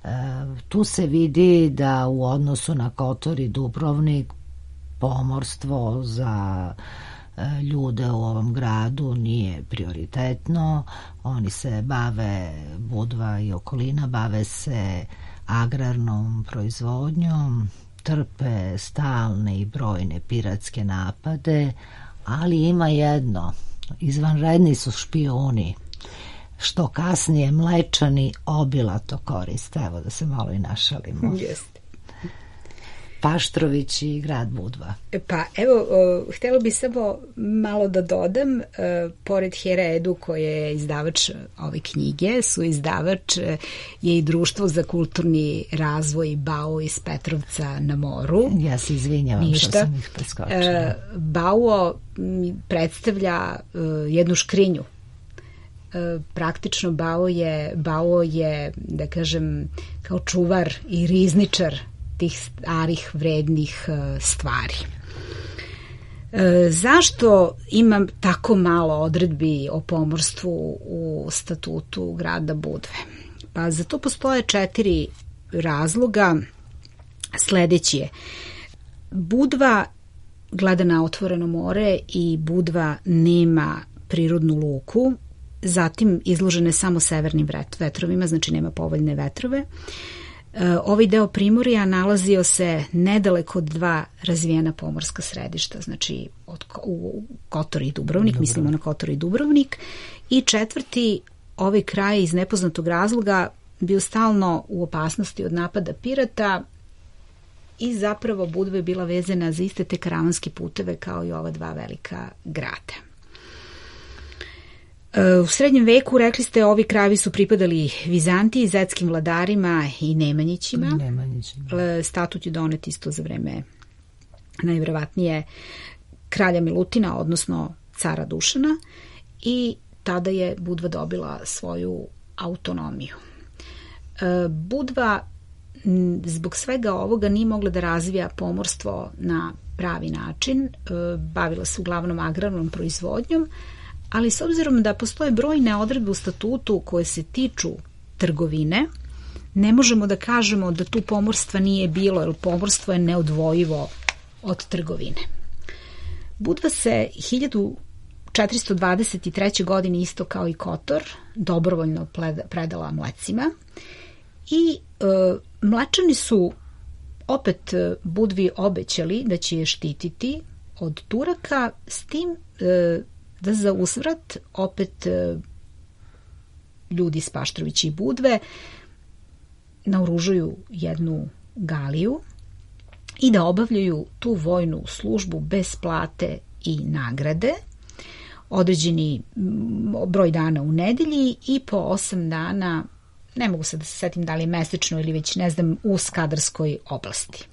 [SPEAKER 1] Tu se vidi da u odnosu na Kotor i Dubrovnik pomorstvo za ljude u ovom gradu nije prioritetno. Oni se bave, Budva i okolina, bave se agrarnom proizvodnjom, trpe stalne i brojne piratske napade, ali ima jedno, izvanredni su špijuni, što kasnije Mlečani obilato koriste. Evo da se malo i našalimo.
[SPEAKER 6] Jeste.
[SPEAKER 1] Paštrović i grad Budva.
[SPEAKER 6] Pa evo, o, htjela bi samo malo da dodam, e, pored Here Edu koje je izdavač ove knjige, su izdavač e, je i Društvo za kulturni razvoj Bao iz Petrovca na moru.
[SPEAKER 1] Ja se izvinjavam Ništa. što sam ih preskočila. E,
[SPEAKER 6] Bao predstavlja e, jednu škrinju. E, praktično Bao je, Bao je, da kažem, kao čuvar i rizničar tih starih vrednih stvari. E, zašto imam tako malo odredbi o pomorstvu u statutu grada Budve? Pa za to postoje četiri razloga. Sledeći je, Budva gleda na otvoreno more i Budva nema prirodnu luku, zatim izložene samo severnim vetrovima, znači nema povoljne vetrove. Ovaj deo Primorja nalazio se nedaleko od dva razvijena pomorska središta, znači od, u Kotor i Dubrovnik, Dobro. mislimo na Kotor i Dubrovnik, i četvrti, ovaj kraj iz nepoznatog razloga bio stalno u opasnosti od napada pirata i zapravo Budva je bila vezana za iste te karavanske puteve kao i ova dva velika grada. U srednjem veku, rekli ste, ovi krajevi su pripadali Vizantiji, zetskim vladarima i Nemanjićima.
[SPEAKER 1] Nemanjićima.
[SPEAKER 6] Statut je donet isto za vreme najvjerovatnije kralja Milutina, odnosno cara Dušana, i tada je Budva dobila svoju autonomiju. Budva zbog svega ovoga nije mogla da razvija pomorstvo na pravi način, bavila se uglavnom agrarnom proizvodnjom, ali s obzirom da postoje brojne odredbe u statutu koje se tiču trgovine, ne možemo da kažemo da tu pomorstva nije bilo, jer pomorstvo je neodvojivo od trgovine. Budva se hiljadu četiristo dvadeset treće. godine, isto kao i Kotor, dobrovoljno predala Mlecima i e, Mlečani su opet Budvi obećali da će je štititi od Turaka, s tim e, da za uzvrat opet e, ljudi iz Paštrovića i Budve naoružuju jednu galiju i da obavljaju tu vojnu službu bez plate i nagrade, određeni broj dana u nedelji i po osam dana, ne mogu se da se setim da li je mesečno ili već ne znam, u Skadarskoj oblasti.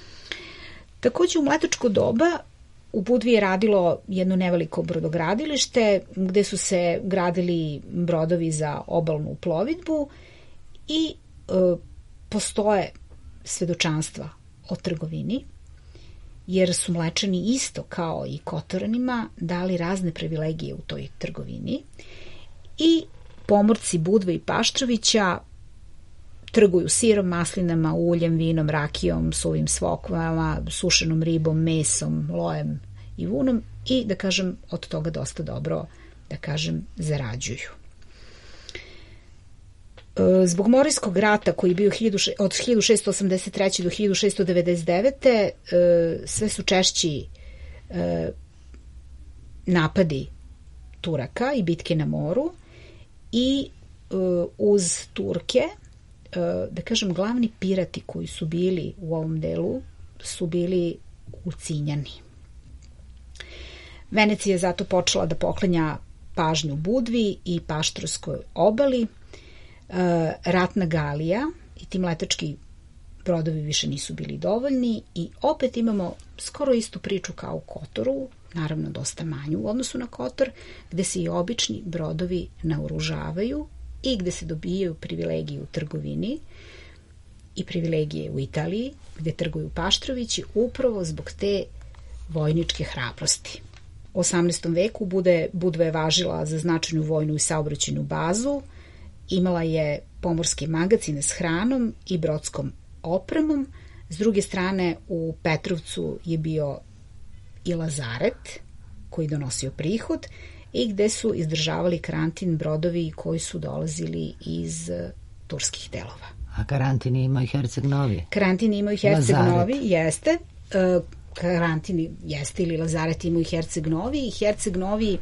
[SPEAKER 6] Takođe u mletačko doba u Budvi je radilo jedno neveliko brodogradilište gde su se gradili brodovi za obalnu plovidbu i e, postoje svedočanstva o trgovini, jer su Mlečani isto kao i Kotoranima dali razne privilegije u toj trgovini i pomorci Budve i Paštrovića trguju sirom, maslinama, uljem, vinom, rakijom, suvim svokvama, sušenom ribom, mesom, lojem i vunom i, da kažem, od toga dosta dobro, da kažem, zarađuju. Zbog Morijskog rata koji je bio od hiljadu šessto osamdeset treće. do hiljadu šessto devedeset devete. sve su češći napadi Turaka i bitke na moru i uz Turke, da kažem, glavni pirati koji su bili u ovom delu su bili Ulcinjani. Venecija je zato počela da poklanja pažnju Budvi i Paštrskoj obali. Ratna galija i ti mletački brodovi više nisu bili dovoljni i opet imamo skoro istu priču kao u Kotoru, naravno dosta manju u odnosu na Kotor, gde se i obični brodovi naoružavaju i gde se dobijaju privilegije u trgovini i privilegije u Italiji, gde trguju Paštrovići, upravo zbog te vojničke hrabrosti. U osamnaestom veku Bude, Budva je važila za značajnu vojnu i saobraćajnu bazu, imala je pomorske magacine s hranom i brodskom opremom. S druge strane, u Petrovcu je bio i lazaret koji donosio prihod i gde su izdržavali karantin brodovi koji su dolazili iz turskih delova.
[SPEAKER 1] A karantin imao i Herceg Novi?
[SPEAKER 6] Karantin imao i Herceg Novi, jeste. Karantin jeste ili lazaret imao i Herceg Novi i Herceg Novi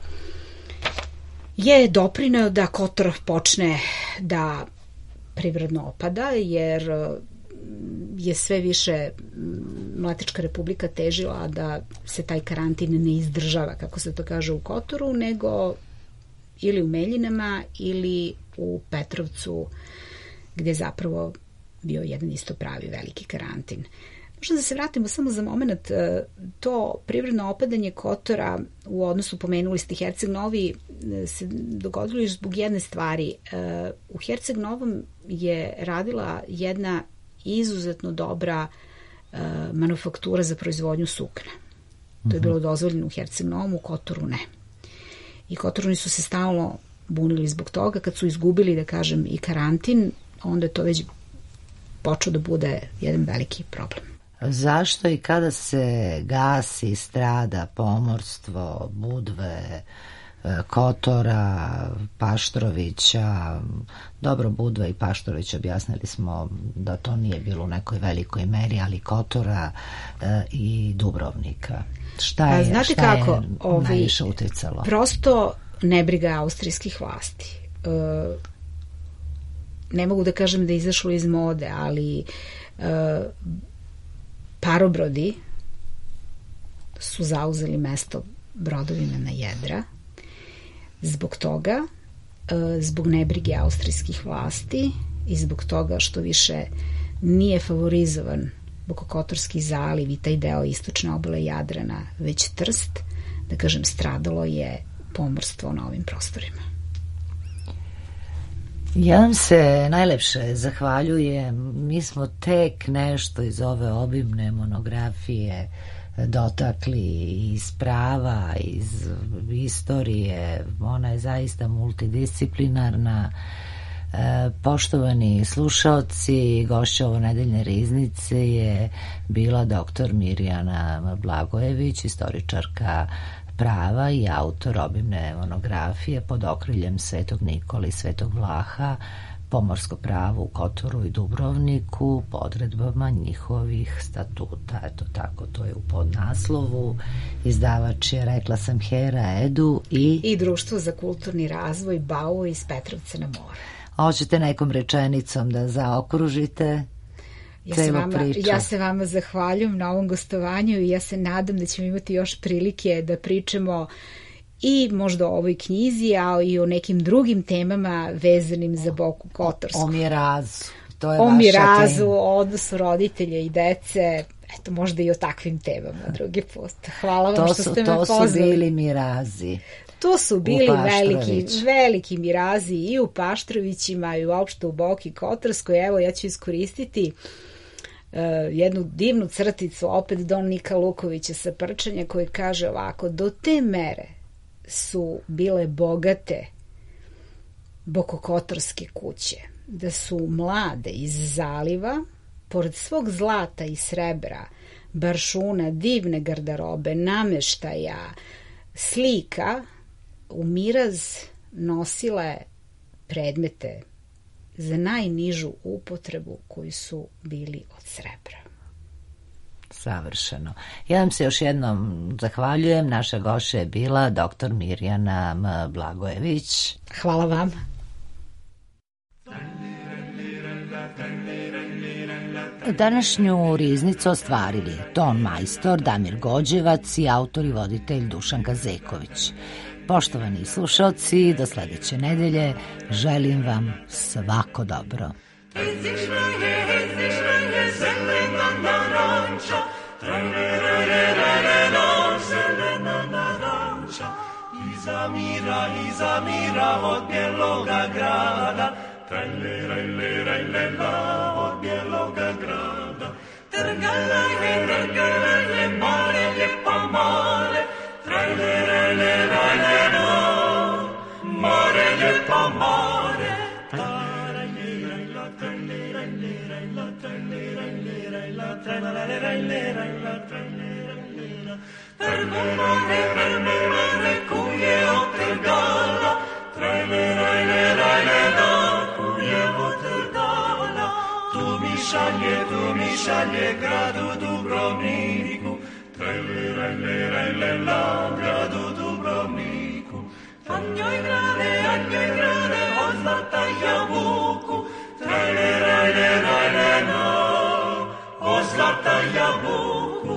[SPEAKER 6] je doprineo da Kotor počne da privredno opada, jer je sve više Mletačka republika težila da se taj karantin ne izdržava, kako se to kaže, u Kotoru, nego ili u Meljinama ili u Petrovcu, gde je zapravo bio jedan isto pravi veliki karantin. Možda da se vratimo samo za moment, to privredno opadanje Kotora u odnosu, pomenuli ste Herceg Novi, se dogodilo još zbog jedne stvari. U Herceg Novom je radila jedna izuzetno dobra manufaktura za proizvodnju sukna. To je bilo dozvoljeno u Herceg Novom, u Kotoru ne. I Kotoruni su se stalno bunili zbog toga. Kad su izgubili, da kažem, i karantin, onda je to već počeo da bude jedan veliki problem.
[SPEAKER 1] Zašto i kada se gasi, strada pomorstvo Budve, Kotora, Paštrovića. Dobro, Budva i Paštrović objasnili smo da to nije bilo u nekoj velikoj meri, ali Kotora i Dubrovnika. Šta je,
[SPEAKER 6] znate
[SPEAKER 1] šta
[SPEAKER 6] kako,
[SPEAKER 1] je
[SPEAKER 6] ovi,
[SPEAKER 1] najviše uticalo?
[SPEAKER 6] Prosto nebriga austrijskih vlasti. E, ne mogu da kažem da je izašlo iz mode, ali e, parobrodi su zauzeli mesto brodovima na jedra. Zbog toga, e, zbog nebrige austrijskih vlasti i zbog toga što više nije favorizovan Bokokotorski zaliv i taj deo istočne obale Jadrana, već Trst, da kažem, stradalo je pomorstvo na ovim prostorima.
[SPEAKER 1] Ja vam se najlepše zahvaljujem. Mi smo tek nešto iz ove obimne monografije dotakli, iz prava, iz istorije. Ona je zaista multidisciplinarna. Poštovani slušaoci, gošća ovo nedeljne riznice je bila doktor Mirjana Blagojević, istoričarka prava i autor obimne monografije pod okriljem Svetog Nikole i Svetog Vlaha, pomorsko pravo u Kotoru i Dubrovniku po odredbama njihovih statuta. Eto tako, to je u podnaslovu. Izdavač je, rekla sam, Hera Edu i...
[SPEAKER 6] I Društvo za kulturni razvoj Bau iz Petrovca na more.
[SPEAKER 1] Hoćete nekom rečenicom da zaokružite
[SPEAKER 6] ja se,
[SPEAKER 1] celu
[SPEAKER 6] vama,
[SPEAKER 1] priču?
[SPEAKER 6] ja se vama zahvaljujem na ovom gostovanju i ja se nadam da ćemo imati još prilike da pričamo i možda o ovoj knjizi, a i o nekim drugim temama vezanim za Boku Kotorsku.
[SPEAKER 1] O mirazu. To je
[SPEAKER 6] o
[SPEAKER 1] vaša
[SPEAKER 6] mirazu,
[SPEAKER 1] tema.
[SPEAKER 6] O odnosu roditelja i dece, eto, možda i o takvim temama drugi put. Hvala vam
[SPEAKER 1] to
[SPEAKER 6] što
[SPEAKER 1] su,
[SPEAKER 6] ste me
[SPEAKER 1] to
[SPEAKER 6] pozvali.
[SPEAKER 1] To su bili mirazi.
[SPEAKER 6] To su bili veliki, veliki mirazi i u Paštrovićima i uopšte u Boki Kotorskoj. Evo, ja ću iskoristiti uh, jednu divnu crticu opet Don Nika Lukovića sa Prčanja koji kaže ovako: do te mere su bile bogate bokokotorske kuće da su mlade iz zaliva, pored svog zlata i srebra, baršuna, divne garderobe, nameštaja, slika, u miraz nosile predmete za najnižu upotrebu koji su bili od srebra.
[SPEAKER 1] Savršeno. Ja vam se još jednom zahvaljujem. Naša gošća je bila doktor Mirjana M. Blagojević.
[SPEAKER 6] Hvala vam.
[SPEAKER 1] Današnju riznicu ostvarili ton majstor Damir Gođevac i autor i voditelj Dušan Kazeković. Poštovani slušalci, do sledeće nedelje želim vam svako dobro.
[SPEAKER 4] Zamira i zamira od bijeloga grada, trajlerajlerajlela od bijeloga grada. Trgalajle, trgalajle, more, lijepo more, trajlerajlerajlela, more, lijepo more. Trajlerajlerajla, trajlerajlerajla, trajlerajlerajla, trajlerajlerajla, trajlerajlerajla. Trajlerajle, trajlerajle, kuje otrgala, trajlerajlerajlela, kuje otrgala. Tu mi šalje, tu mi šalje gradu Dubrovniku, trajlerajlerajlela, gradu Dubrovniku. Anjoj grade, anjoj grade, od zlata jabuku, trajlerajlerajlela, od zlata jabuku.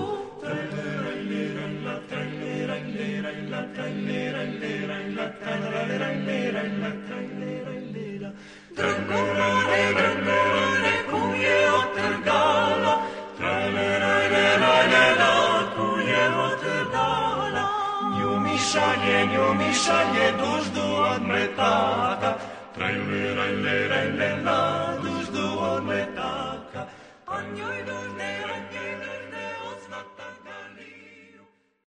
[SPEAKER 4] Trgorane, trgorane, kuje otrgala, trajlerajlerajlela, kuje otrgala. Nju mi šalje, nju mi šalje duždu od metaka, trajlerajlerajlela, duždu od metaka. A njoj dužne